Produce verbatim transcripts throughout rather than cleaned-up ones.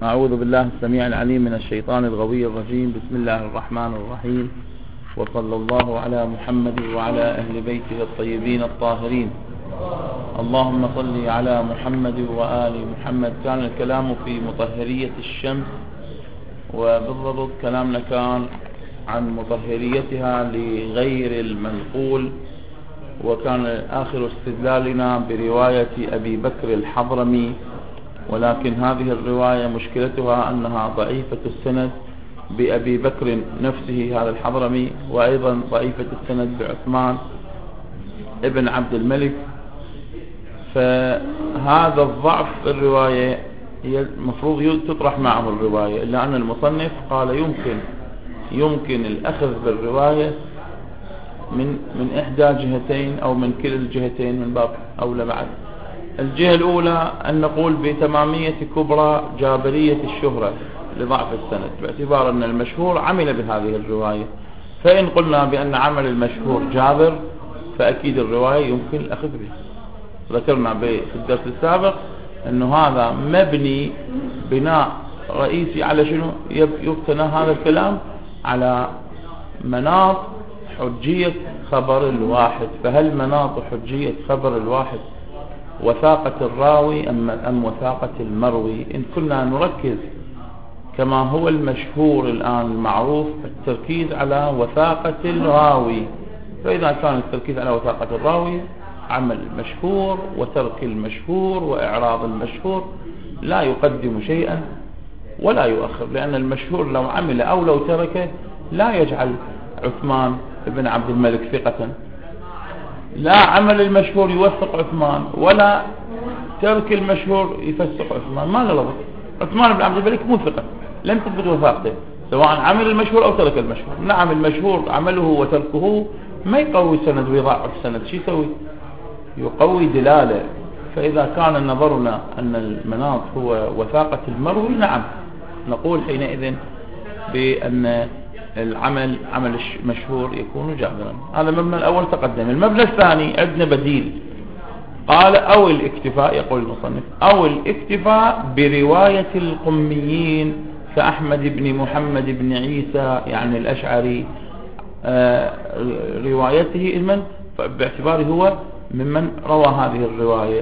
أعوذ بالله السميع العليم من الشيطان الغوي الرجيم. بسم الله الرحمن الرحيم، وصلى الله على محمد وعلى أهل بيته الطيبين الطاهرين. اللهم صل على محمد وآل محمد. كان الكلام في مطهرية الشمس، وبالضبط كلامنا كان عن مطهريتها لغير المنقول، وكان آخر استدلالنا برواية أبي بكر الحضرمي، ولكن هذه الرواية مشكلتها أنها ضعيفة السند بأبي بكر نفسه هذا الحضرمي، وأيضا ضعيفة السند بعثمان ابن عبد الملك. فهذا الضعف في الرواية المفروض تطرح معه الرواية، إلا أن المصنف قال يمكن يمكن الأخذ بالرواية من من إحدى جهتين أو من كلا الجهتين من باب أولى بعد. الجهة الأولى أن نقول بتمامية كبرى جابرية الشهرة لضعف السند، باعتبار أن المشهور عمل بهذه الرواية. فإن قلنا بأن عمل المشهور جابر فأكيد الرواية يمكن الأخذ بها. ذكرنا في الدرس السابق أنه هذا مبني بناء رئيسي على شنو؟ يبتنى هذا الكلام على مناط حجية خبر الواحد. فهل مناط حجية خبر الواحد وثاقة الراوي أم, أم وثاقة المروي؟ إن كنا نركز كما هو المشهور الآن المعروف التركيز على وثاقة الراوي، فإذا كان التركيز على وثاقة الراوي عمل المشهور وترك المشهور وإعراض المشهور لا يقدم شيئا ولا يؤخر، لأن المشهور لو عمل أو لو تركه لا يجعل عثمان بن عبد الملك ثقة. لا عمل المشهور يوثق عثمان ولا ترك المشهور يفسق عثمان، ما له ربط. عثمان بن عبد الملك مو ثقة، لم تثبت وثاقته سواء عمل المشهور أو ترك المشهور. نعم المشهور عمله وتركه ما يقوي السند ويضعف السند، شو يسوي؟ يقوي دلالة. فإذا كان نظرنا أن المناط هو وثاقة المروي، نعم نقول حينئذ بأن العمل عمل المشهور يكون جابرا. هذا المبنى الأول تقدم. المبنى الثاني عندنا بديل، قال أو الاكتفاء، يقول المصنف أو الاكتفاء برواية القميين كأحمد بن محمد بن عيسى يعني الأشعري، آه روايته المن باعتباره هو ممن روى هذه الرواية.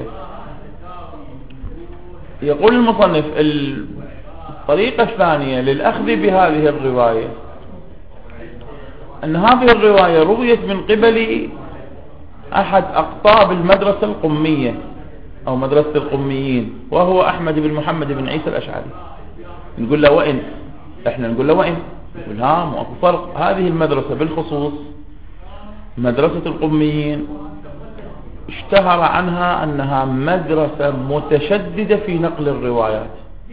يقول المصنف الطريقة الثانية للأخذ بهذه الرواية أن هذه الرواية رويت من قبل أحد أقطاب المدرسة القمية أو مدرسة القميين، وهو أحمد بن محمد بن عيسى الأشعري. نقول له وإن إحنا نقول له وإن نقول ها مو أكو فرق. هذه المدرسة بالخصوص مدرسة القميين اشتهر عنها أنها مدرسة متشددة في نقل الروايات،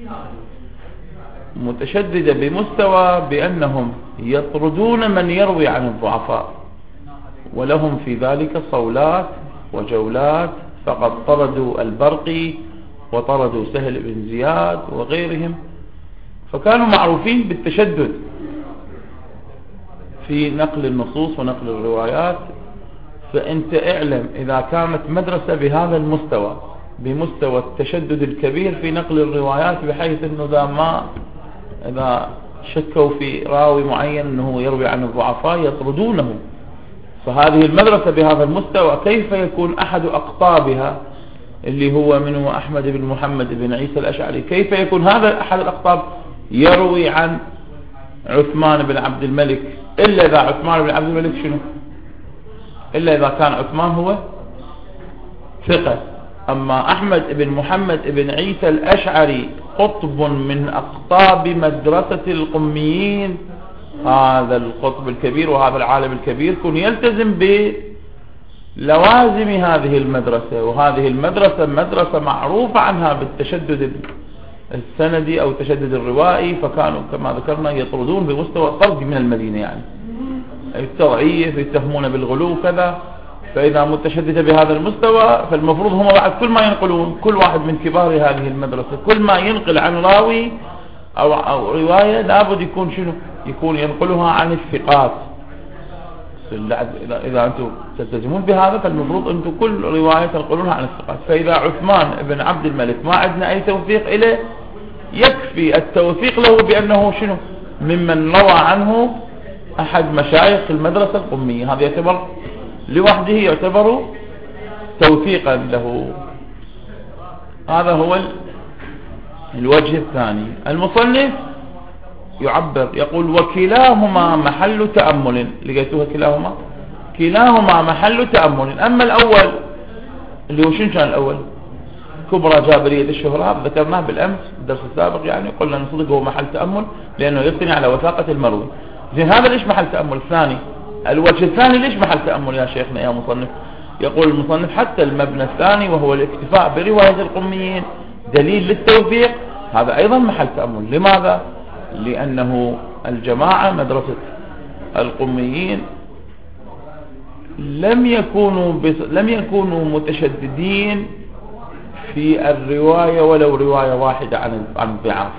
متشددة بمستوى بأنهم يطردون من يروي عن الضعفاء، ولهم في ذلك صولات وجولات. فقد طردوا البرقي وطردوا سهل بن زياد وغيرهم، فكانوا معروفين بالتشدد في نقل النصوص ونقل الروايات. فأنت اعلم إذا كانت مدرسة بهذا المستوى، بمستوى التشدد الكبير في نقل الروايات، بحيث أنه ذا ما إذا شكوا في راوي معين أنه يروي عن الضعفاء يطردونه، فهذه المدرسة بهذا المستوى كيف يكون أحد أقطابها اللي هو منه أحمد بن محمد بن عيسى الأشعري، كيف يكون هذا أحد الأقطاب يروي عن عثمان بن عبد الملك؟ إلا إذا عثمان بن عبد الملك شنو؟ إلا إذا كان عثمان هو ثقة. أما أحمد بن محمد بن عيسى الأشعري قطب من أقطاب مدرسة القميين، هذا القطب الكبير وهذا العالم الكبير كن يلتزم بلوازم هذه المدرسة، وهذه المدرسة مدرسة معروفة عنها بالتشدد السندي أو التشدد الروائي. فكانوا كما ذكرنا يطردون بمستوى الطرد من المدينة، يعني التضعيف يتهمون بالغلو كذا. فإذا متشددة بهذا المستوى فالمفروض هم بعد كل ما ينقلون، كل واحد من كبار هذه المدرسة كل ما ينقل عن راوي أو, أو رواية لابد يكون شنو؟ يكون ينقلها عن الثقات. إذا أنتم تلتزمون بهذا فالمفروض أنتم كل رواية تنقلونها عن الثقات. فإذا عثمان بن عبد الملك ما عندنا أي توثيق إليه يكفي التوثيق له بأنه شنو ممن روى عنه أحد مشايخ المدرسة القمية، هذا يعتبر لوحده يعتبر توثيقا له. هذا هو الوجه الثاني. المصنف يعبر يقول وكلاهما محل تأمل، لقيتوها كلاهما كلاهما محل تأمل. أما الأول اللي هو شنو كان الأول؟ كبرى جابرية الشهرات، ذكرناه بالأمس الدرس السابق، يعني قلنا أن صدق هو محل تأمل لأنه يبني على وثاقة المروي. زين هذا ليش محل تأمل؟ الثاني الوجه الثاني ليش محل تأمل يا شيخنا يا مصنف؟ يقول المصنف حتى المبنى الثاني وهو الاكتفاء برواية القميين دليل للتوثيق، هذا أيضا محل تأمل. لماذا؟ لأنه الجماعة مدرسة القميين لم يكونوا بس لم يكونوا متشددين في الرواية ولو رواية واحدة عن عن الضعاف،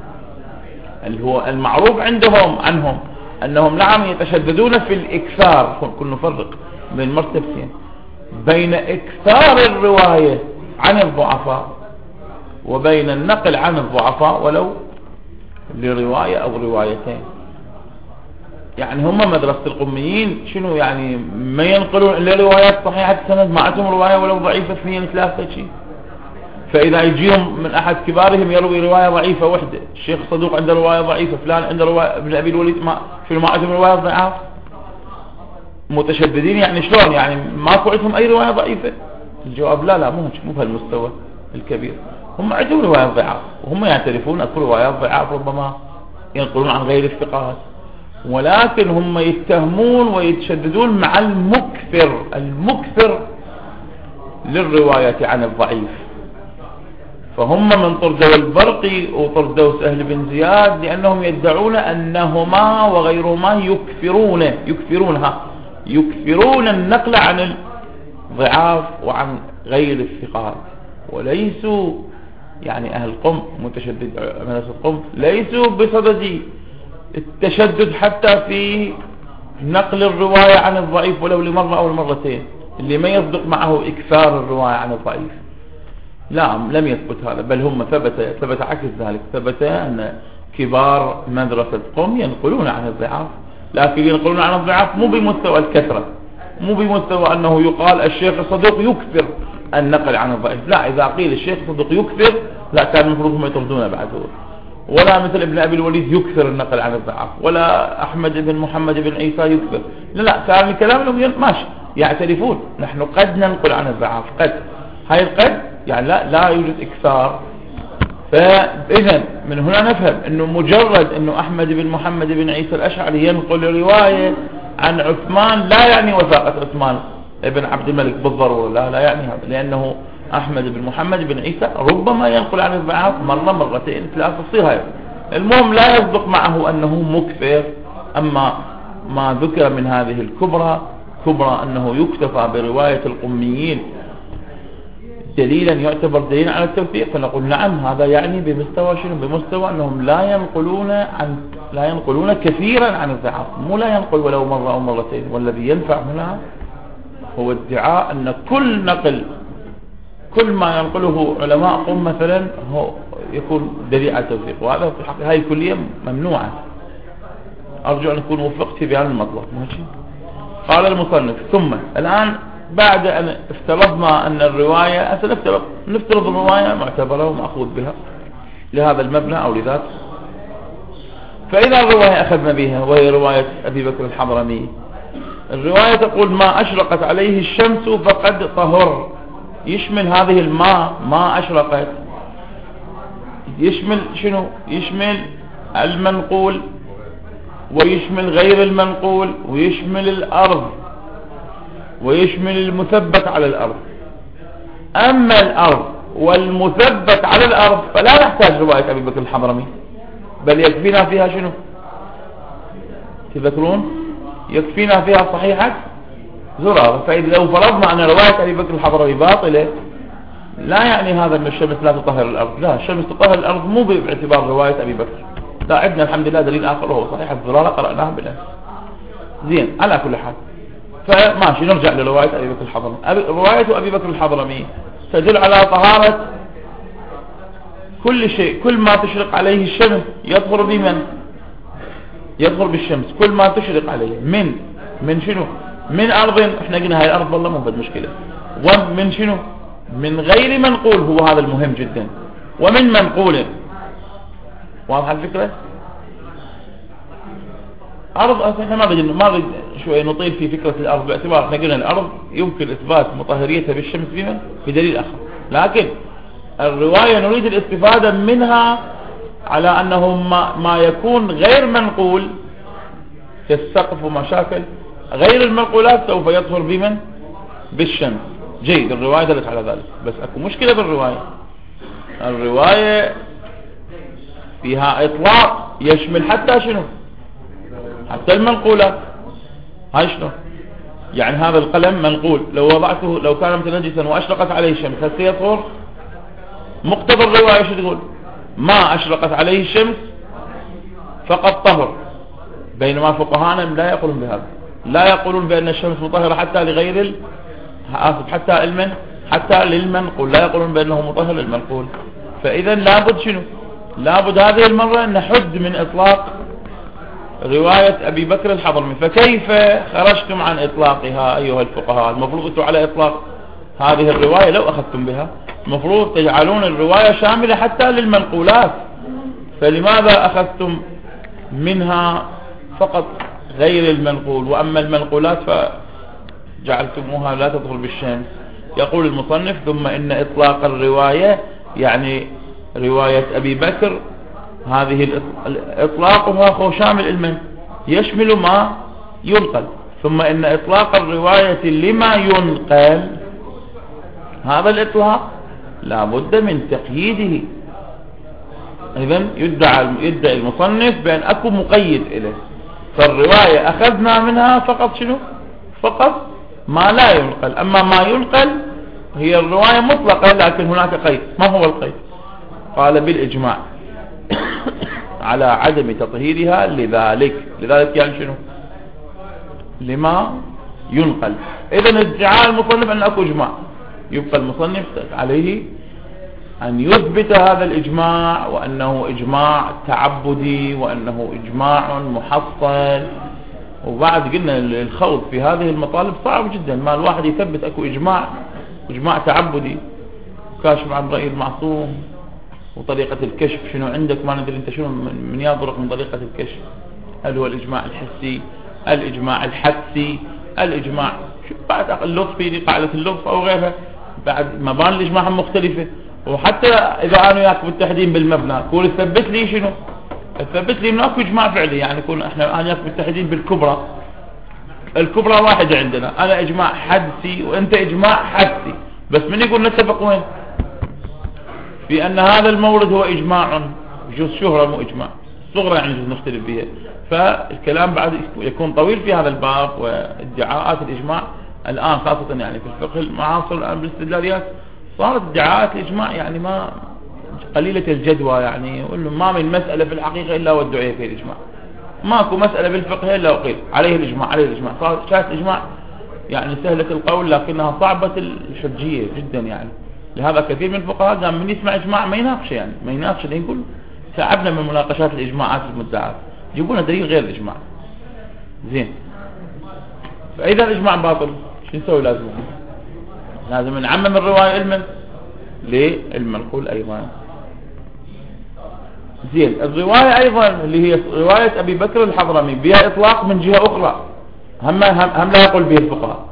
اللي هو المعروف عندهم عنهم أنهم نعم يتشددون في الإكثار. كنا نفرق بين مرتبتين، بين إكثار الرواية عن الضعفاء وبين النقل عن الضعفاء ولو لرواية أو روايتين. يعني هم مدرسة القميين شنو يعني ما ينقلون إلا روايات صحيحة السند، ما عندهم رواية ولو ضعيفة اثنين ثلاثة شيء. فإذا يجيهم من أحد كبارهم يروي رواية ضعيفة وحدة، الشيخ صدوق عنده رواية ضعيفة، فلان عنده رواية، ابن أبي الوليد ما شنو ما عندهم رواية ضعاف. متشددين يعني شلون؟ يعني ماكو عندهم أي رواية ضعيفة؟ الجواب لا لا مو مو بهالمستوى الكبير. هم عندهم روايات ضعاف وهم يعترفون أكو روايات ضعاف ربما ينقلون عن غير الثقات، ولكن هم يتهمون ويتشددون مع المكثر المكثر للرواية عن الضعيف. فهم من طردوا البرقي وطردوا سهل بن زياد لأنهم يدعون أنهما وغيرهما يكثرون يكثرونها يكثرون النقل عن الضعاف وعن غير الثقات، وليسوا يعني أهل قم متشدد مدرسة قم ليسوا بصدد التشدد حتى في نقل الرواية عن الضعيف ولو لمرة أو لمرتين، اللي ما يصدق معه إكثار الرواية عن الضعيف. لا لم يثبت هذا، بل هم ثبت ثبت عكس ذلك، ثبت أن كبار مدرسة قم ينقلون عن الضعاف، لكن ينقلون عن الضعاف مو بمستوى الكثرة، مو بمستوى أنه يقال الشيخ الصدوق يكثر النقل عن الضعيف. لا، إذا قيل الشيخ الصدوق يكثر لا كان المفروض هم يطردونه بعده. ولا مثل ابن أبي الوليد يكثر النقل عن الضعاف، ولا أحمد بن محمد بن عيسى يكثر. لا لا، كان الكلام لهم ماشي، يعترفون نحن قد ننقل عن الضعاف، قد هاي القد يعني لا لا يوجد إكثار. فإذا من هنا نفهم أنه مجرد أنه أحمد بن محمد بن عيسى الأشعري ينقل رواية عن عثمان لا يعني وثاقة عثمان ابن عبد الملك بالضرورة، لا لا يعني هذا، لأنه أحمد بن محمد بن عيسى ربما ينقل عن الضعاف مرة مرتين ثلاثة تصير هاي. المهم لا يصدق معه أنه مكثر. أما ما ذكر من هذه الكبرى كبرى أنه يكتفى برواية القميين دليلا يعتبر دليلا على التوثيق، فنقول نعم هذا يعني بمستوى شنو؟ بمستوى أنهم لا ينقلون عن لا ينقلون كثيرا عن الضعاف، مو لا ينقل ولو مرة أو مرتين. والذي ينفع هنا هو ادعاء أن كل نقل كل ما ينقله علماء قم مثلا هو يكون دليل على التوثيق، وهذا في الحقيقة هاي الكلية ممنوعة. أرجو أن أكون وفقت في بيان المطلب. ماشي. قال المصنف ثم الآن بعد أن افترضنا أن الرواية سنفترض نفترض الرواية معتبرة ومأخوذ بها لهذا المبنى أو لذات. فإذا الرواية أخذنا بها وهي رواية أبي بكر الحضرمي، الرواية تقول ما أشرقت عليه الشمس فقد طهر، يشمل هذه الماء ما أشرقت، يشمل شنو؟ يشمل المنقول ويشمل غير المنقول ويشمل الأرض ويشمل المثبت على الأرض. أما الأرض والمثبت على الأرض فلا نحتاج رواية أبي بكر الحضرمي، بل يكفينا فيها شنو؟ تذكرون؟ يكفينا فيها صحيحة زرارة. فإذا لو فرضنا أن رواية أبي بكر الحضرمي باطلة لا يعني هذا أن الشمس لا تطهر الأرض، لا، الشمس تطهر الأرض مو باعتبار رواية أبي بكر، لا، عندنا الحمد لله دليل آخر وهو صحيحة زرارة قرأناها بالأمس. زين، على كل حال فماشي نرجع لرواية أبي بكر الحضرمي. رواية أبي بكر الحضرمي تدل على طهارة كل شيء كل ما تشرق عليه الشمس يظهر بمن يظهر بالشمس، كل ما تشرق عليه من من شنو؟ من أرض، احنا قلنا هاي الأرض والله مو بد مشكلة، ومن شنو؟ من غير منقول، هو هذا المهم جدا، ومن منقول. واضح الفكرة؟ أرض احنا ما بدنا ما بدنا شوي نطيل في فكرة الأرض، باعتبار احنا قلنا الأرض يمكن إثبات مطهريتها بالشمس بمن؟ بدليل آخر، لكن الرواية نريد الاستفادة منها على أنه ما, ما يكون غير منقول كالسقف ومشاكل غير المنقولات سوف يظهر بمن؟ بالشمس. جيد، الرواية دلت على ذلك، بس اكو مشكلة بالرواية. الرواية فيها إطلاق يشمل حتى شنو؟ حتى المنقولات. هاي شنو؟ يعني هذا القلم منقول، لو وضعته لو كان متنجسا وأشرقت عليه الشمس هل سيطهر؟ مقتضى الرواية شو تقول؟ ما أشرقت عليه الشمس فقد طهر، بينما فقهانا لا يقولون بهذا، لا يقولون بأن الشمس مطهرة حتى لغير ال... حتى المن حتى للمنقول، لا يقولون بأنه مطهر للمنقول. فإذا لابد شنو؟ لابد هذه المرة نحد من إطلاق رواية أبي بكر الحضرمي. فكيف خرجتم عن إطلاقها أيها الفقهاء؟ المفروض أنتم على إطلاق هذه الرواية لو أخذتم بها المفروض تجعلون الرواية شاملة حتى للمنقولات، فلماذا أخذتم منها فقط غير المنقول، وأما المنقولات فجعلتموها لا تدخل بالشمس؟ يقول المصنف: ثم إن إطلاق الرواية يعني رواية أبي بكر هذه إطلاقها هو شامل المن يشمل ما ينقل، ثم إن إطلاق الرواية لما ينقل هذا الإطلاق لا بد من تقييده. إذن يدعى يدعي المصنف بأن أكو مقيد إليه، فالرواية أخذنا منها فقط شنو؟ فقط ما لا ينقل، أما ما ينقل هي الرواية مطلقة لكن هناك قيد. ما هو القيد؟ قال: بالإجماع على عدم تطهيرها لذلك. لذلك يعني شنو؟ لما ينقل. إذن ادعاء المصنف أن أكو إجماع، يبقى المصنف عليه أن يثبت هذا الإجماع، وأنه إجماع تعبدي، وأنه إجماع محصل. وبعد قلنا الخوض في هذه المطالب صعب جدا، ما الواحد يثبت أكو إجماع إجماع تعبدي كاشف عن رأي المعصوم، وطريقة الكشف شنو عندك، ما ندري انت شنو من يضرق من طريقة الكشف، هل هو الإجماع الحسي، الإجماع الحدسي، الإجماع بعد اللطفي قاعدة اللطف أو غيرها، بعد مبان الإجماع مختلفة. وحتى إذا أنا وياك متحدين بالمبنى كون تثبت لي شنو؟ تثبت لي إنه أكو إجماع فعلي، يعني كون إحنا أنا وياك متحدين بالكبرى، الكبرى واحدة عندنا، أنا إجماع حدسي وأنت إجماع حدسي، بس من يقول نتفق وين؟ في أن هذا المورد هو إجماع جزء شهرة مو إجماع صغرى، يعني جزء نختلف بها. فالكلام بعد يكون طويل في هذا الباب، وادعاءات الإجماع الآن خاصة يعني في الفقه المعاصر الآن بالاستدلاليات صارت ادعاءات الإجماع يعني ما قليلة الجدوى، يعني يقول ما من مسألة في الحقيقة إلا والدعية في الإجماع، ماكو مسألة بالفقه إلا وقيل عليه الإجماع عليه الإجماع. صارت شاهد الإجماع يعني سهلة القول لكنها صعبة الحجية جدا، يعني لهذا كثير من الفقهاء قام من يسمع إجماع ما يناقش، يعني ما يناقش، يقول تعبنا من مناقشات الإجماعات المدعاة، جيبونا دليل غير الإجماع. زين، فإذا الإجماع باطل شو نسوي؟ لازم لازم نعمم الرواية علما للمنقول أيضا. زين، الرواية أيضا اللي هي رواية أبي بكر الحضرمي بها إطلاق من جهة أخرى، هم, هم, هم لا يقول به الفقهاء،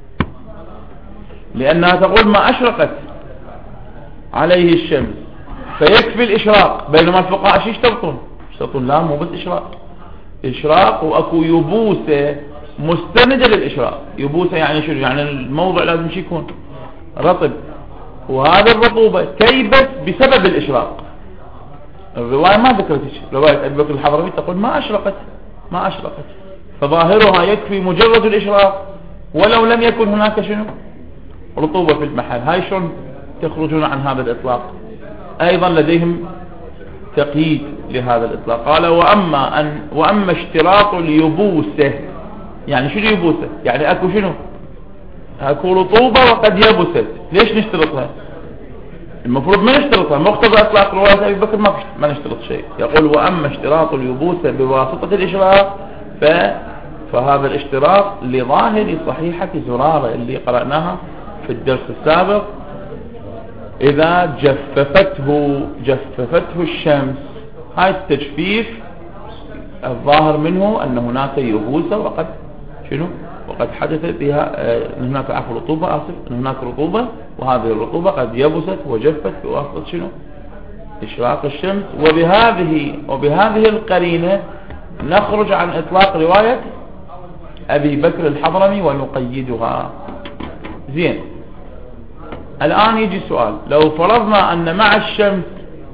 لأنها تقول ما أشرقت عليه الشمس فيكفي الإشراق، بينما الفقهاء شو يشترطون؟ يشترطون لا مو بس إشراق، إشراق وأكو يبوسة مستندة للإشراق. يبوسة يعني شو؟ يعني الموضع لازم شي يكون رطب، وهذا الرطوبة كيبت بسبب الإشراق. الرواية ما ذكرت شيء، رواية أبي بكر الحضرمي تقول ما أشرقت ما أشرقت، فظاهرها يكفي مجرد الإشراق ولو لم يكن هناك شنو؟ رطوبة في المحل. هاي شلون تخرجون عن هذا الإطلاق؟ أيضا لديهم تقييد لهذا الإطلاق. قال: وأما أن وأما اشتراط اليبوسة، يعني شو اليبوسة؟ يعني أكو شنو؟ أكو رطوبة وقد يبست. ليش نشترطها؟ المفروض ما نشترطها. مقتضى اطلاق رواية ابي بكر ما ما نشترط شيء. يقول واما اشتراط اليبوسة بواسطة الاشراق ف فهذا الاشتراط لظاهر صحيحة زرارة اللي قرأناها في الدرس السابق. إذا جففته جففته الشمس، هاي التجفيف الظاهر منه أن هناك يبوسة وقد شنو وقد حدث بها هناك عفو رطوبة آسف أن هناك رطوبة، وهذه الرطوبة قد يبست وجفت بواسطة شنو إشراق الشمس. وبهذه وبهذه القرينة نخرج عن إطلاق رواية أبي بكر الحضرمي ونقيدها. زين، الآن يجي سؤال: لو فرضنا أن مع الشمس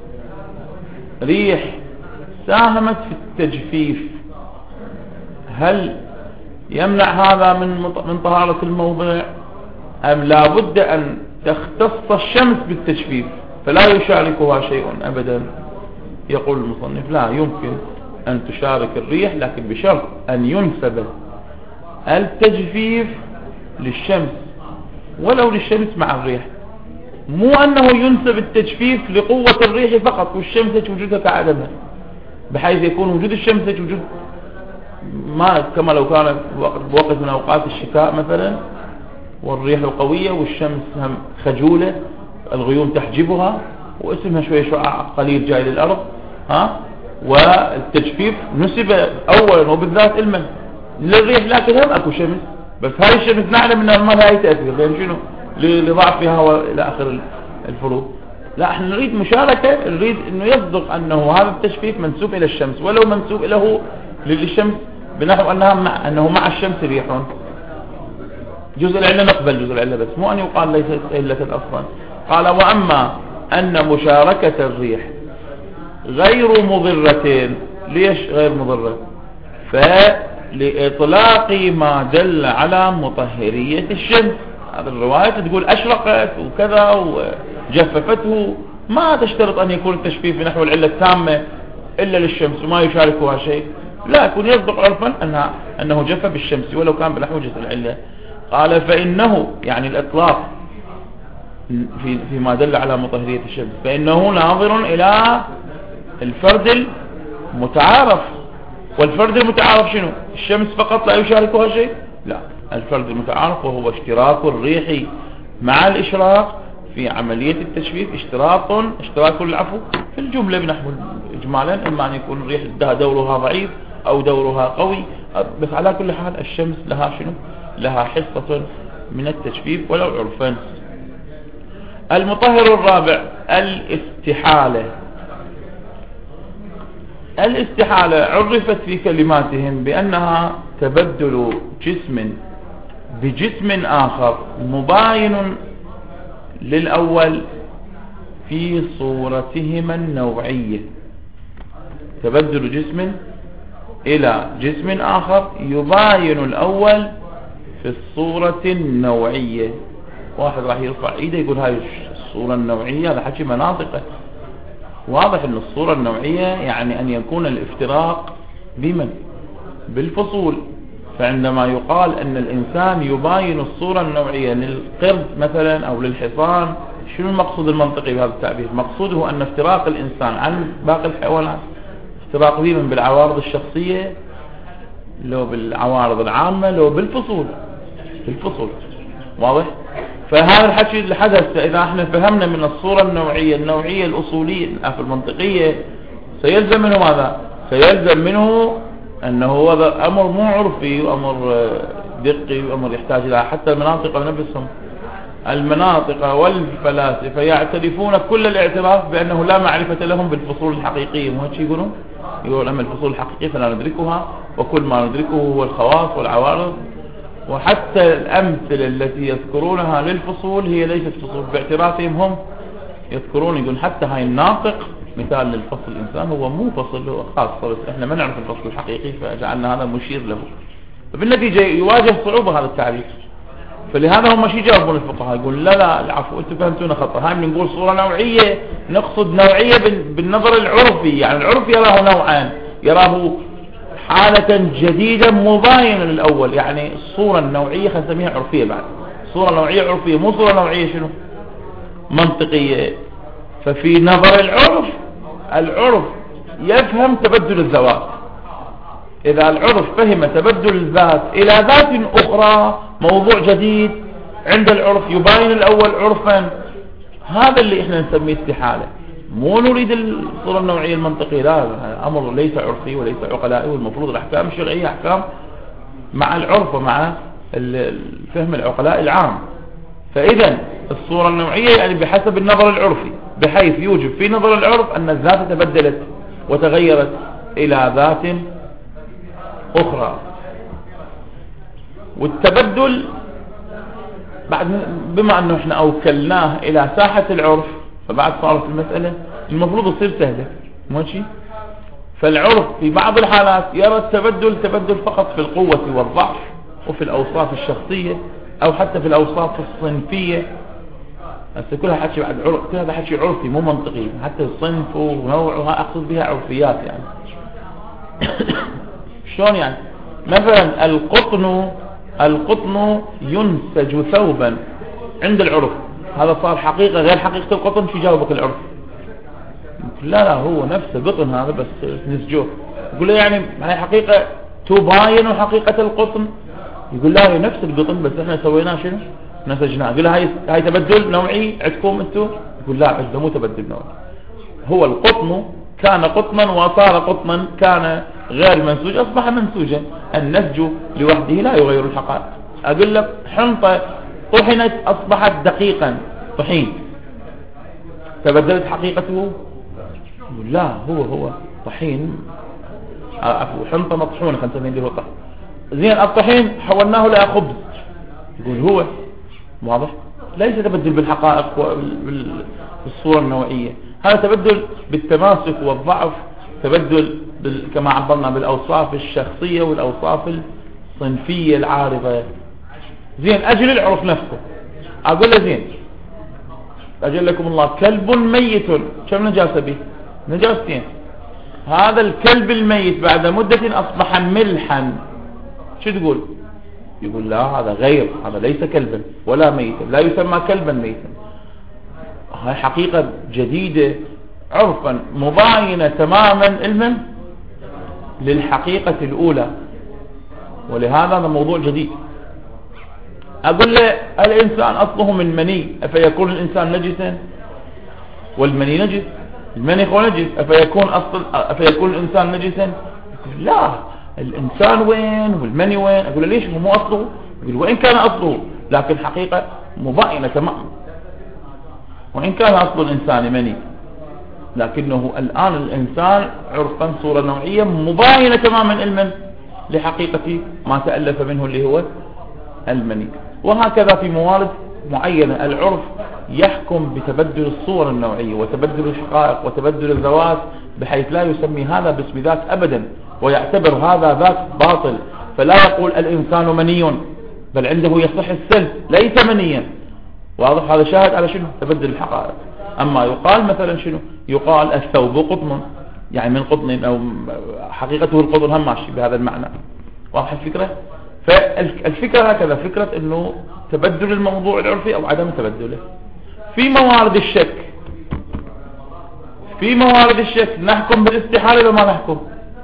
ريح ساهمت في التجفيف، هل يمنع هذا من من طهارة الموضع، أم لا بد أن تختص الشمس بالتجفيف فلا يشاركها شيء أبدا؟ يقول المصنف: لا يمكن أن تشارك الريح، لكن بشرط أن ينسب التجفيف للشمس ولو للشمس مع الريح، مو أنه ينسب التجفيف لقوة الريح فقط والشمس وجودها كعدمها، بحيث يكون وجود الشمس وجود ما كما لو كان بوقت من أوقات الشتاء مثلا والريح قوية والشمس هم خجولة الغيوم تحجبها واسمها شوية شعاع قليل جاي للأرض، ها والتجفيف نسب أولا وبالذات المن للريح، لكن هم أكو شمس، بس هاي الشمس نعلم أنها ما لها أي تأثير لأن شنو لضعفها وإلى آخر الفروض. لا، احنا نريد مشاركة، نريد انه يصدق انه هذا التجفيف منسوب الى الشمس ولو منسوب له للشمس بنحو انها مع انه مع الشمس ريح. جزء العلة نقبل جزء العلة، بس مو ان يقال ليست علة اصلا. قال: واما ان مشاركة الريح غير مضرة. ليش غير مضرة؟ فلإطلاق ما دل على مطهرية الشمس. هذا الرواية تقول أشرقت وكذا وجففته، ما تشترط أن يكون التجفيف نحو العلة التامة إلا للشمس وما يشاركها شيء، لا، يكون يصدق عرفا أنها أنه جف بالشمس ولو كان بنحو جزء العلة. قال: فإنه يعني الإطلاق في فيما دل على مطهرية الشمس فإنه ناظر إلى الفرد المتعارف، والفرد المتعارف شنو؟ الشمس فقط لا يشاركها شيء؟ لا، الفرد المتعارف وهو اشتراك الريح مع الإشراق في عملية التجفيف اشتراك اشتراك العفو في الجملة بنحو إجمالا، إما أن يكون الريح دورها ضعيف أو دورها قوي، بس على كل حال الشمس لها شنو؟ لها حصة من التجفيف ولو عرفا. المطهر الرابع الاستحالة. الاستحالة عرفت في كلماتهم بأنها تبدل جسم بجسم آخر مباين للأول في صورتهما النوعية. تبدل جسم إلى جسم آخر يباين الأول في الصورة النوعية. واحد راح يرفع ايده يقول هاي الصورة النوعية، هذا حكي مناطقه. واضح ان الصورة النوعية يعني ان يكون الافتراق بمن؟ بالفصول. فعندما يقال ان الانسان يباين الصورة النوعية للقرد مثلا او للحصان، شنو المقصود المنطقي بهذا التعبير؟ مقصوده ان افتراق الانسان عن باقي الحيوانات افتراق بمن؟ بالعوارض الشخصية، لو بالعوارض العامة، لو بالفصول بالفصول. واضح؟ فهذا الحكي اللي حدث اذا احنا فهمنا من الصورة النوعية النوعية الاصولية في المنطقية سيلزم منه ماذا؟ سيلزم منه انه هذا امر مو عرفي وامر دقي وامر يحتاج الى حتى المناطق نفسهم. المناطق والفلاسفة يعترفون كل الاعتراف بانه لا معرفة لهم بالفصول الحقيقية. مو هيك يقولون؟ يقول اما الفصول الحقيقية فلا ندركها، وكل ما ندركه هو الخواص والعوارض. وحتى الأمثلة التي يذكرونها للفصول هي ليست فصول باعترافهم هم. يذكرون يقول حتى هاي الناطق مثال للفصل الإنسان هو مو فصل، هو خاصة، بس احنا ما نعرف الفصل الحقيقي فجعلنا هذا مشير له. فبالنتيجة يواجه صعوبة هذا التعريف. فلهذا هم شي جاوبون الفقهاء يقول لا لا العفو انتم فهمتونا خطأ. هاي من نقول صورة نوعية نقصد نوعية بالنظر العرفي، يعني العرف يراه نوعان، يراه حالة جديدة مباينة للأول. يعني الصورة النوعية خلينا نسميها عرفية بعد، صورة نوعية عرفية، مو صورة نوعية شنو منطقية. ففي نظر العرف، العرف يفهم تبدل الذوات. إذا العرف فهم تبدل الذات إلى ذات أخرى موضوع جديد عند العرف يباين الأول عرفا، هذا اللي احنا نسميه استحالة. مو نريد الصورة النوعية المنطقية، لا، أمر ليس عرفي وليس عقلائي، والمفروض الأحكام الشرعية أحكام مع العرف ومع الفهم العقلاء العام. فإذا الصورة النوعية يعني بحسب النظر العرفي، بحيث يوجب في نظر العرف أن الذات تبدلت وتغيرت إلى ذات أخرى. والتبدل بعد بما أنه إحنا أوكلناه إلى ساحة العرف، فبعد صارت المسألة المفروض تصير سهلة، ماشي. فالعرف في بعض الحالات يرى التبدل تبدل فقط في القوة والضعف وفي الأوصاف الشخصية أو حتى في الأوصاف الصنفية. هسه كلها حكي بعد عرف، كل هذا حكي عرفي مو منطقي، حتى الصنف ونوعها أقصد بها عرفيات يعني. شلون يعني؟ مثلا القطن، القطن ينسج ثوبا عند العرف، هذا صار حقيقة غير حقيقة القطن. شو جاوبك العرف؟ لا لا هو نفسه قطن هذا بس نسجوه. يقول له يعني هاي حقيقة تباين حقيقة القطن؟ يقول لا هي نفس القطن بس احنا سويناه شنو؟ نسجناه. يقول له هاي هاي تبدل نوعي عندكم انتم؟ يقول لا عندنا مو تبدل نوعي، هو القطن كان قطنا وصار قطنا، كان غير منسوج أصبح منسوجا. النسج لوحده لا يغير الحقائق. أقول لك حنطة طحنت أصبحت دقيقا طحين، تبدلت حقيقته؟ لا هو هو طحين، عفوا حنطة مطحونة خلينا نسميه له طحن. زين الطحين حولناه إلى خبز، يقول هو واضح، ليس تبدل بالحقائق وبالصورة النوعية، هذا تبدل بالتماسك والضعف، تبدل كما عبرنا بالأوصاف الشخصية والأوصاف الصنفية العارضة. زين أجل العرف نفسه، أقول له زين أجل لكم الله كلب ميت، كم نجاسة به؟ نجاستين. هذا الكلب الميت بعد مدة أصبح ملحا، شو تقول؟ يقول لا هذا غير، هذا ليس كلبا ولا ميتا، لا يسمى كلبا ميتا. هاي حقيقة جديدة عرفا مباينة تماما علما للحقيقة الأولى، ولهذا هذا موضوع جديد. أقول له الإنسان أصله من مني، أفيكون الإنسان نجسا؟ والمني نجس، المني هو نجس، أفيكون أصل أفيكون الإنسان نجسا؟ يقول لا الإنسان وين والمني وين؟ أقول له ليش هو مو أصله؟ يقول وإن كان أصله لكن حقيقة مباينة تماما، وإن كان أصل الإنسان مني لكنه الآن الإنسان عرفا صورة نوعية مباينة تماما علما لحقيقة ما تألف منه اللي هو المني. وهكذا في موارد معينة العرف يحكم بتبدل الصور النوعية وتبدل الحقائق وتبدل الذوات، بحيث لا يسمي هذا باسم ذات أبدا، ويعتبر هذا ذات باطل. فلا يقول الإنسان مني، بل عنده يصح السلب ليس منيا. واضح؟ هذا شاهد على شنو؟ تبدل الحقائق. أما يقال مثلا شنو؟ يقال الثوب قطن، يعني من قطن أو حقيقته القطن، هم ماشي بهذا المعنى. واضح الفكرة؟ فالفكرة هكذا، فكرة أنه تبدل الموضوع العرفي أو عدم تبدله. في موارد الشك، في موارد الشك نحكم بالاستحالة ولا ما نحكم؟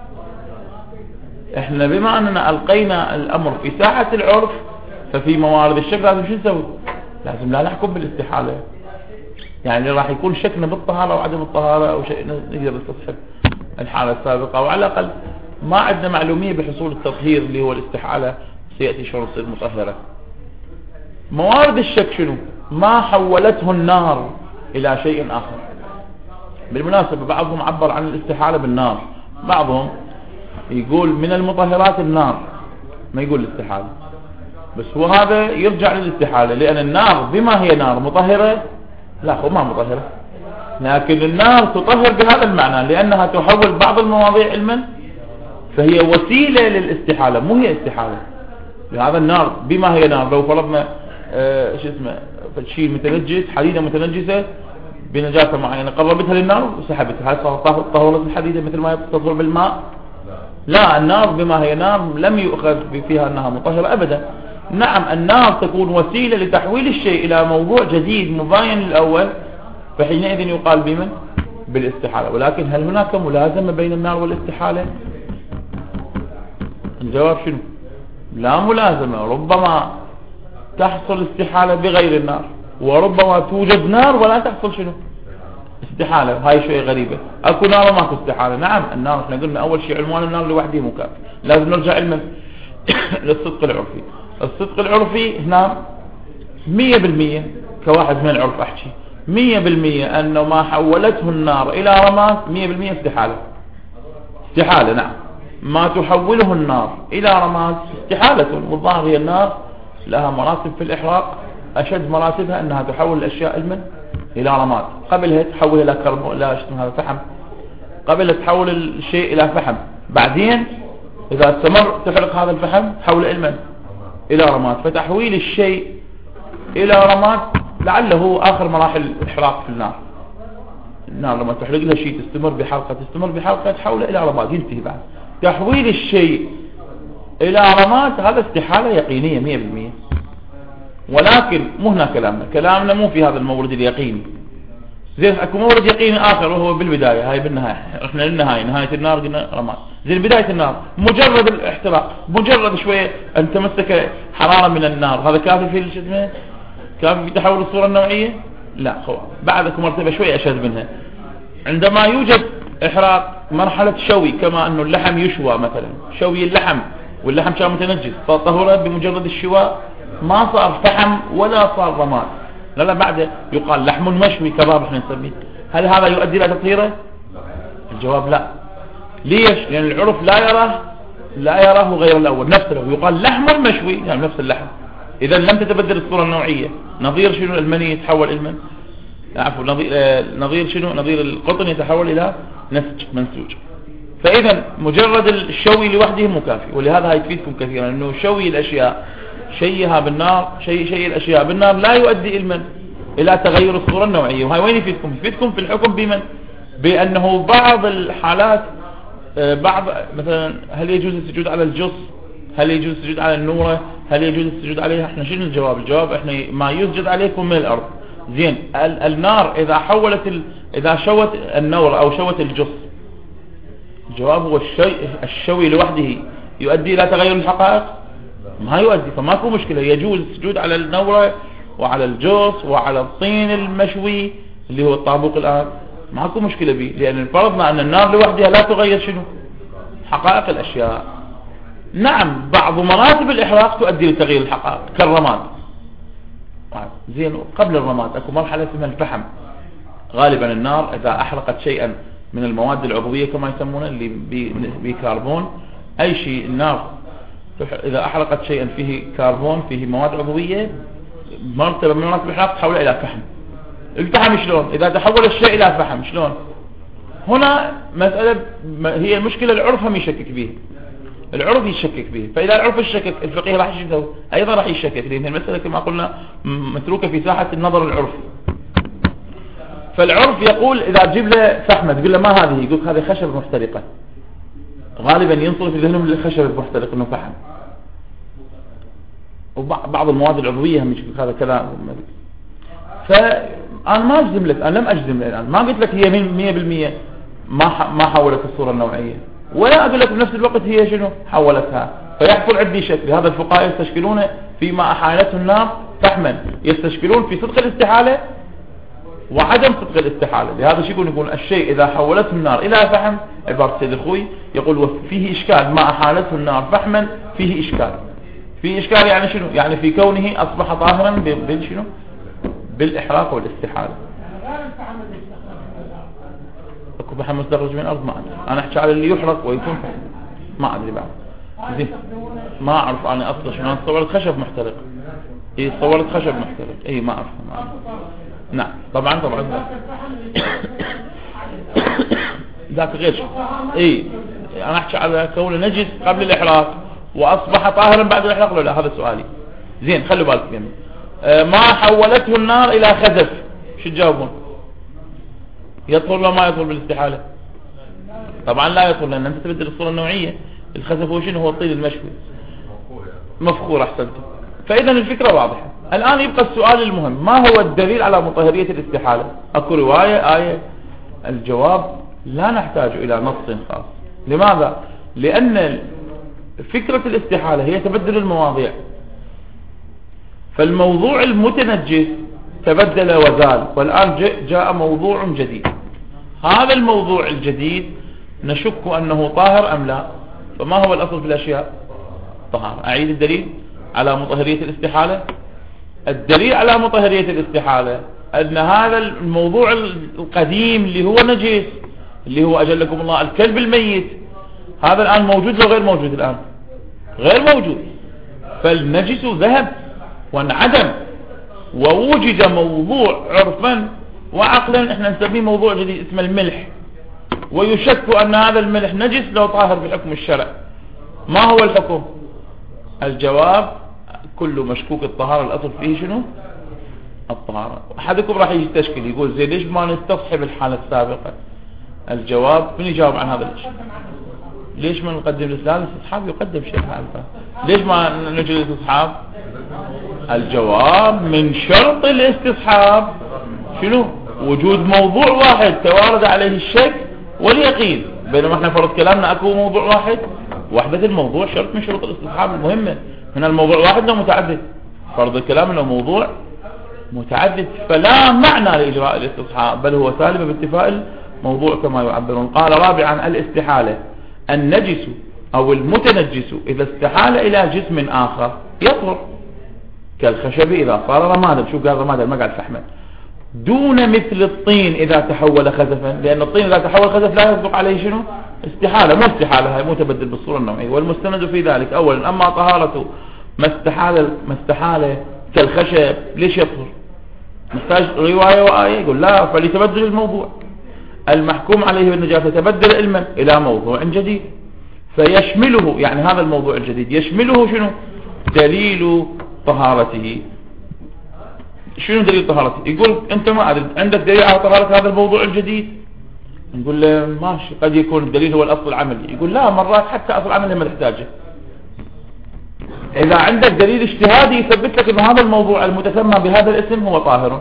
احنا بما أننا ألقينا الأمر في ساحة العرف، ففي موارد الشك لازم شو نسوي؟ لازم لا نحكم بالاستحالة. يعني راح يكون شكنا بالطهارة وعدم الطهارة أو شيء نقدر نستصحب الحالة السابقة، وعلى الأقل ما عندنا معلومية بحصول التطهير اللي هو الاستحالة سيأتي شلون تصير مطهرة. موارد الشك شنو؟ ما حولته النار إلى شيء آخر. بالمناسبة بعضهم عبر عن الاستحالة بالنار، بعضهم يقول من المطهرات النار، ما يقول الاستحالة، بس هو هذا يرجع للاستحالة، لأن النار بما هي نار مطهرة؟ لا هو ما مطهرة، لكن النار تطهر بهذا المعنى لأنها تحول بعض المواضيع علما، فهي وسيلة للاستحالة مو هي استحالة. لهذا النار بما هي نار، لو فرضنا آه شو اسمه شيء متنجس، حديدة متنجسة بنجاسة معينة قربتها للنار وسحبتها، هل طهرت الحديدة مثل ما تطهر بالماء؟ لا، النار بما هي نار لم يؤخذ فيها أنها مطهرة أبدا. نعم النار تكون وسيلة لتحويل الشيء إلى موضوع جديد مباين للأول، فحينئذ يقال بمن؟ بالاستحالة. ولكن هل هناك ملازمة بين النار والاستحالة؟ الجواب شنو؟ لا ملازمة. ربما تحصل استحالة بغير النار، وربما توجد نار ولا تحصل شنو؟ استحالة. هاي شيء غريبة. اكو نار وماكو استحالة. نعم النار احنا قلنا اول شيء عنوان النار لوحده مو كافي، لازم نرجع علما للصدق العرفي. الصدق العرفي هنا مية بالمية كواحد من العرف احكي مية بالمية انه ما حولته النار الى رماد مية بالمية استحالة. استحالة نعم. ما تحوله النار الى رماد استحالة. والظاهر هي النار لها مراتب في الاحراق، اشد مراتبها انها تحول الاشياء المن الى رماد. قبلها تحول الى كربون، الى هذا فحم. قبل تحول الشيء الى فحم، بعدين اذا استمر تحرق هذا الفحم حول المن الى رماد. فتحويل الشيء الى رماد لعله اخر مراحل الاحراق في النار. النار لما تحرق لها شيء تستمر بحرقه تستمر بحرقه تحوله الى رماد ينتهي. بعد تحويل الشيء الى رماد هذا استحالة يقينية مية بالمية. ولكن مو هنا كلامنا، كلامنا مو في هذا المورد اليقيني. زين اكو مورد يقيني اخر وهو بالبداية، هاي بالنهاية. احنا للنهاية نهاية النار قلنا رماد. زين بداية النار مجرد الاحتراق، مجرد شوية ان تمسك حرارة من النار، هذا كافي في شو اسمه؟ كافي في تحول الصورة النوعية؟ لا خو. بعد اكو مرتبة شوية اشد منها. عندما يوجد احراق مرحلة شوي، كما انه اللحم يشوى مثلا، شوي اللحم واللحم كان متنجس فطهر بمجرد الشواء ما صار فحم ولا صار رماد. لا لا بعد يقال لحم مشوي كباب احنا نسميه. هل هذا يؤدي الى تطهيره؟ الجواب لا. ليش؟ لان العرف لا يراه لا يراه غير الاول نفسه. يقال لحم مشوي يعني نفس اللحم. اذا لم تتبدل الصورة النوعية. نظير شنو؟ المني يتحول المن عفوا نظير نظير شنو؟ نظير القطن يتحول الى نسج منسوج. فاذا مجرد الشوي لوحده مكافي. ولهذا هاي تفيدكم كثيرا انه شوي الاشياء شيها بالنار شيء شيء الاشياء بالنار لا يؤدي المن الى تغير الصورة النوعية. وهاي وين يفيدكم؟ يفيدكم في الحكم بمن؟ بانه بعض الحالات بعض مثلا هل يجوز السجود على الجص؟ هل يجوز السجود على النورة؟ هل يجوز السجود عليها؟ احنا شنو الجواب؟ الجواب احنا ما يسجد عليكم من الارض. زين النار اذا حولت ال... اذا شوت النور او شوت الجص، الجواب هو الشيء الشوي لوحده يؤدي الى تغير الحقائق؟ ما يؤدي. فماكو مشكلة، يجوز السجود على النورة وعلى الجص وعلى الطين المشوي اللي هو الطابوق الان، ماكو مشكلة به، لان فرضنا ان النار لوحدها لا تغير شنو؟ حقائق الاشياء. نعم بعض مراتب الاحراق تؤدي لتغيير الحقائق كالرماد. زين قبل الرماد اكو مرحلة اسمها الفحم. غالبا النار اذا احرقت شيئا من المواد العضوية كما يسمونه اللي بكربون، اي شيء النار اذا احرقت شيئا فيه كربون فيه مواد عضوية مرتبة من مراتب الاحراق تحوله الى فحم. الفحم شلون؟ اذا تحول الشيء الى فحم شلون؟ هنا مسألة هي المشكلة العرف هم يشكك به. العرف يشكك به. فاذا العرف يشكك الفقيه راح يشوف ايضا راح يشكك، لان المسألة كما قلنا متروكة في ساحة النظر العرفي. فالعرف يقول اذا تجيب له فحمة تقول له ما هذه، يقول هذه خشب محترقة، غالبا ينصرف ذهنهم للخشب المحترق انه فحم. وبعض المواد العضوية هم يشوف هذا كلام. فانا ما اجزم لك، انا لم اجزم لك الان، ما قلت لك هي مية بالمية ما ما حولت الصورة النوعية، ولا اقول لك بنفس الوقت هي شنو حولتها. فيحصل عندي شك. لهذا الفقهاء يستشكلون فيما احالته النار فحما، يستشكلون في صدق الاستحالة وعدم صدق الاستحالة. لهذا شيء يقول يقول الشيء إذا حولته النار إلى فحم، عبارة سيد الخوي يقول وفيه إشكال ما أحالته النار فحما فيه إشكال. فيه إشكال يعني شنو؟ يعني في كونه أصبح طاهرا بال شنو؟ بالإحراق والاستحالة. أكو فحم مستخرج من الأرض ما أدري. أنا أحكي على اللي يحرق ويكون فحم ما أدري بعد. زين ما أعرف أنا أصلا شنو. أنا صورت خشب محترق. إيه صورت خشب محترق. إيه ما أعرف ما أعرف. نعم طبعا طبعا ذاك غير شيء. اي انا احكي على كونه نجس قبل الاحراق واصبح طاهرا بعد الاحراق ولا لا، هذا سؤالي. زين خلوا بالكم يعني. آه ما حولته النار الى خزف، شو تجاوبون؟ يطهر ولا ما يطهر بالاستحالة؟ طبعا لا يطهر، لان انت تبدل الصورة النوعية. الخزف هو شنو؟ هو الطين المشوي مفخور. احسنتم. فاذا الفكرة واضحة. الآن يبقى السؤال المهم، ما هو الدليل على مطهرية الاستحالة؟ أكو رواية آية؟ الجواب لا نحتاج إلى نص خاص. لماذا؟ لأن فكرة الاستحالة هي تبدل المواضيع، فالموضوع المتنجس تبدل وزال، والآن جاء موضوع جديد. هذا الموضوع الجديد نشك أنه طاهر أم لا، فما هو الأصل في الأشياء؟ طهارة. أعيد الدليل على مطهرية الاستحالة. الدليل على مطهرية الاستحالة أن هذا الموضوع القديم اللي هو نجس، اللي هو أجلكم الله الكلب الميت، هذا الآن موجود لو غير موجود؟ الآن غير موجود، فالنجس ذهب وانعدم، ووجد موضوع عرفا وعقلا احنا نسميه موضوع جديد اسمه الملح، ويشك أن هذا الملح نجس لو طاهر بحكم الشرع. ما هو الحكم؟ الجواب كل مشكوك الطهارة الأصل فيه شنو؟ الطهارة. أحدكم راح يستشكل يقول زي ليش ما نستصحب الحالة السابقة؟ الجواب من يجاوب عن هذا الشيء؟ ليش ما نقدم الإسلام؟ الاستصحاب يقدم شيء حالفة. ليش ما نجد الاستصحاب؟ الجواب من شرط الاستصحاب شنو؟ وجود موضوع واحد توارد عليه الشك واليقين، بينما احنا فرض كلامنا اكو موضوع واحد. وحدة الموضوع شرط من شروط الاستصحاب المهمة. هنا الموضوع واحد لو متعدد، فرض الكلام انه موضوع متعدد، فلا معنى لإجراء الاستصحاب، بل هو سالب باتفاق الموضوع كما يعبرون. قال رابعا الاستحالة النجس او المتنجس اذا استحال الى جسم اخر يطهر، كالخشب اذا صار رمادا. شو قال رمادا؟ ما قال فحما. دون مثل الطين اذا تحول خزفا، لان الطين اذا تحول خزف لا يصدق عليه شنو؟ استحالة. مو استحالة، هاي مو تبدل بالصورة النوعية. والمستند في ذلك اولا اما طهارته ما استحال ما استحال كالخشب ليش يطهر؟ نحتاج رواية وآية؟ يقول لا، فلتبدل الموضوع. المحكوم عليه بالنجاسة تبدل علما الى موضوع جديد فيشمله، يعني هذا الموضوع الجديد يشمله شنو؟ دليل طهارته. شنو دليل طهارته؟ يقول انت ما أدري عندك دليل على طهارة هذا الموضوع الجديد؟ نقول له ماشي، قد يكون الدليل هو الاصل العملي. يقول لا، مرات حتى اصل العملي ما تحتاجه. اذا عندك دليل اجتهادي يثبت لك ان هذا الموضوع المتسمى بهذا الاسم هو طاهر.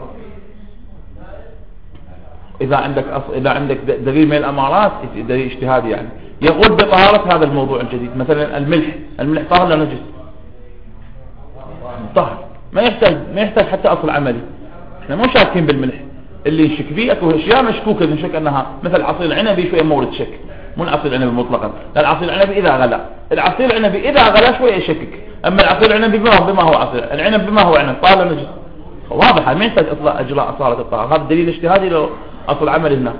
اذا عندك أصل، اذا عندك دليل من الامارات دليل اجتهادي يعني يقول بطهارة هذا الموضوع الجديد. مثلا الملح، الملح طاهر ولا نجس؟ طاهر، ما يحتاج ما يحتاج حتى اصل عملي. احنا مو شاكين بالملح، اللي نشك فيه اكو اشياء مشكوكه نشك انها مثل عصير العنبي شويه مورد شك، مو العصير العنبي مطلقا، لا العصير العنبي اذا غلا، العصير العنبي اذا غلا شويه يشكك، اما العصير العنبي بما هو بما هو عصير العنب بما هو عنب طاهر نجس. واضح ما يحتاج اطلاق اجراء اصاله الطهاره. هذا دليل اجتهادي لو اصل عملي هنا.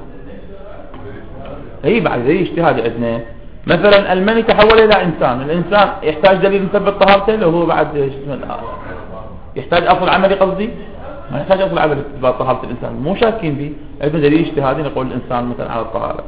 اي بعد دليل اجتهادي عندنا. مثلا المني تحول الى انسان، الانسان يحتاج دليل نثبت طهارته لو هو بعد يحتاج اصل عملي؟ قصدي ما يحتاج اصل عملي اثبات طهارة الانسان، مو شاكين به، عندنا دليل اجتهادي نقول الانسان مثلا على الطهارة.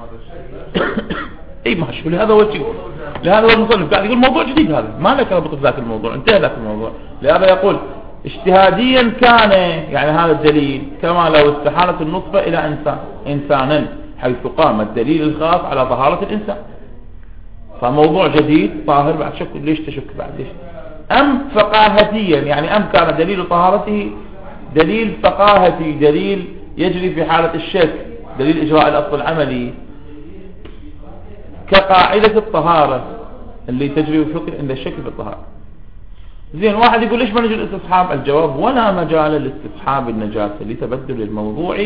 اي ماشي. لهذا هو الشيء، لهذا هو المصنف قاعد يقول موضوع جديد، هذا ما لك ربط بذاك الموضوع، انتهى ذاك الموضوع. لهذا يقول اجتهاديا كان، يعني هذا الدليل كما لو استحالت النطفة الى انسان انسانا، حيث قام الدليل الخاص على طهارة الانسان، فموضوع جديد طاهر بعد شك. ليش تشك بعد؟ ليش؟ ام فقاهتيا، يعني ام كان دليل طهارته دليل فقاهتي، دليل يجري في حالة الشك، دليل اجراء الاصل العملي، كقاعدة الطهارة اللي تجري في فكر عند الشك في الطهارة. زين، واحد يقول ليش ما نجي الاستصحاب؟ الجواب ولا مجال لاستصحاب النجاسة لتبدل الموضوع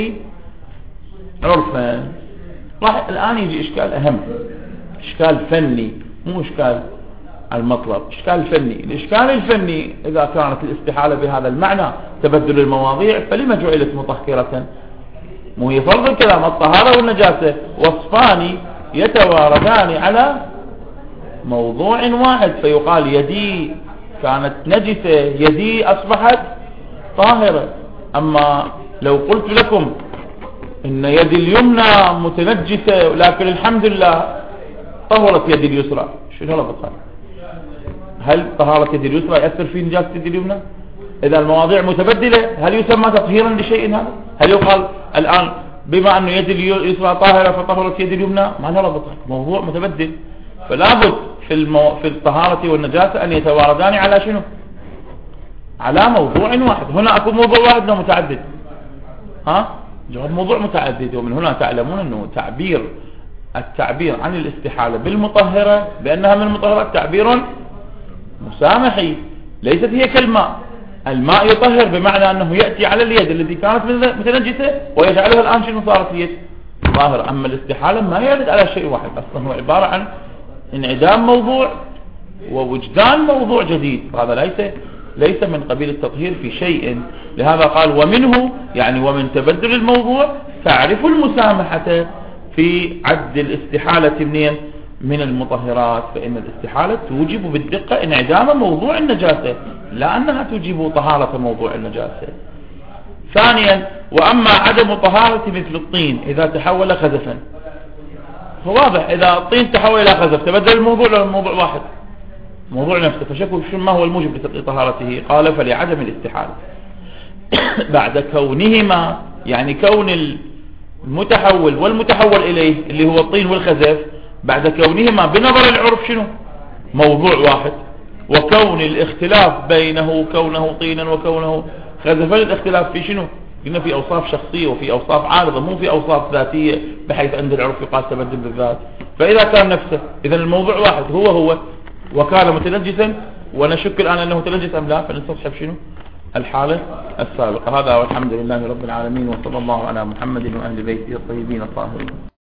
عرفا. راح الان يجي اشكال اهم، اشكال فني مو اشكال المطلب، اشكال فني. الاشكال الفني اذا كانت الاستحالة بهذا المعنى تبدل المواضيع فلما جعلت مطهرة؟ مو هي فرض الكلام الطهارة والنجاسة وصفان يتواردان على موضوع واحد، فيقال يدي كانت نجسة يدي اصبحت طاهرة. اما لو قلت لكم ان يدي اليمنى متنجسة لكن الحمد لله طهرت يدي اليسرى، شو الغلط هذا؟ هل طهارة يدي اليسرى يأثر في نجاسة يدي اليمنى؟ إذا المواضيع متبدلة هل يسمى تطهيرا لشيء هذا؟ هل يقال الآن بما أن يدي اليسرى طاهرة فطهرت يدي اليمنى؟ ما له ربط، موضوع متبدل. فلا بد في المو... في الطهارة والنجاسة أن يتواردان على شنو؟ على موضوع واحد. هنا أكو موضوع واحد أو متعدد؟ ها جواب موضوع متعدد. ومن هنا تعلمون أنه تعبير التعبير عن الاستحالة بالمطهرة بأنها من المطهرات تعبير مسامحي، ليست هي كالماء. الماء يطهر بمعنى أنه يأتي على اليد التي كانت متنجسة ويجعلها الآن شنو صارت اليد ظاهر. أما الاستحالة ما يرد على شيء واحد، أصلا هو عبارة عن انعدام موضوع ووجدان موضوع جديد. هذا ليس ليس من قبيل التطهير في شيء. لهذا قال ومنه يعني ومن تبدل الموضوع تعرف المسامحة في عد الاستحالة منين من المطهرات. فإن الاستحالة توجب بالدقة انعدام موضوع النجاسة لا أنها توجب طهارة موضوع النجاسة. ثانيا وأما عدم طهارة مثل الطين إذا تحول خزفا، فواضح إذا الطين تحول إلى خزف تبدل الموضوع لو الموضوع واحد موضوع نفسه، فشكوا شو ما هو الموجب لتبقي طهارته. قال فلعدم الاستحالة بعد كونهما، يعني كون المتحول والمتحول إليه اللي هو الطين والخزف بعد كونهما بنظر العرف شنو موضوع واحد، وكون الاختلاف بينه كونه طينا وكونه خزفا الاختلاف في شنو قلنا في أوصاف شخصية وفي أوصاف عارضة مو في أوصاف ذاتية بحيث عند العرف يقاس تبدل بالذات. فإذا كان نفسه إذا الموضوع واحد هو هو وكان متنجسا ونشك الآن أنه متنجس أم لا، فنستصحب شنو الحالة السابقة. هذا والحمد لله رب العالمين، وصلى الله على محمد وأهل بيته الطيبين الطاهرين.